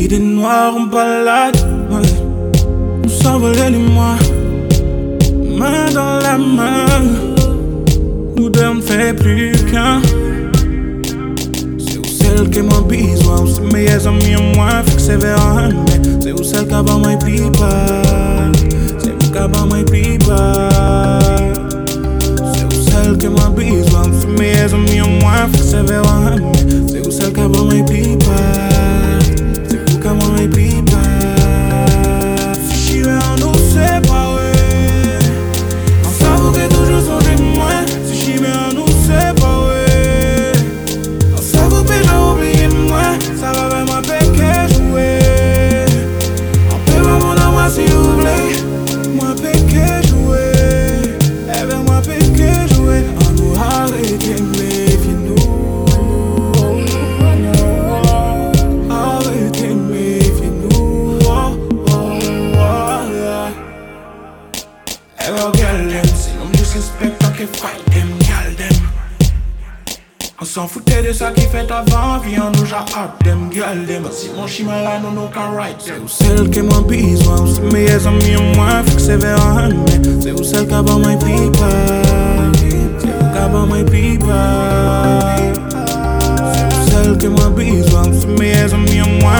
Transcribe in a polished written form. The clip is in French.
Idées noires, on balade, ouais. On s'envolait les mois, main dans la main. Nous deux on ne fait plus qu'un. C'est où celle qui m'a besoin, c'est mes amis et moi, fait que c'est vers un. C'est où celle qui a my people, c'est où qui a my people. C'est où celle qui m'a besoin, c'est mes amis et moi, fait que c'est vers un. C'est où celle qui a my people, c'est où qui a my people. Si je vais en nous séparer, on s'avoue que toujours sont témoins. Si je vais en nous séparer, on s'avoue que j'ai oublié moi. Ça va vraiment péquer jouer. On peut pas mon amour si vous voulez. Moi péquer jouer. Eh ben moi péquer jouer. On nous arrête d'aimer, finis-nous. Arrête d'aimer, finis-nous. Eh ben girl them, si l'on me disrespecte, on can fight them, girl them. On s'en foutait de ça qui fait avant, viens nous j'arrête them, girl them. Si mon chemin là, nous can ride. C'est où celle qui m'a besoin, c'est mes amis et moi, fait que c'est vers un. C'est où celle qui a my people, c'est où qui a my people. C'est où celle qui m'a besoin, c'est mes amis et moi,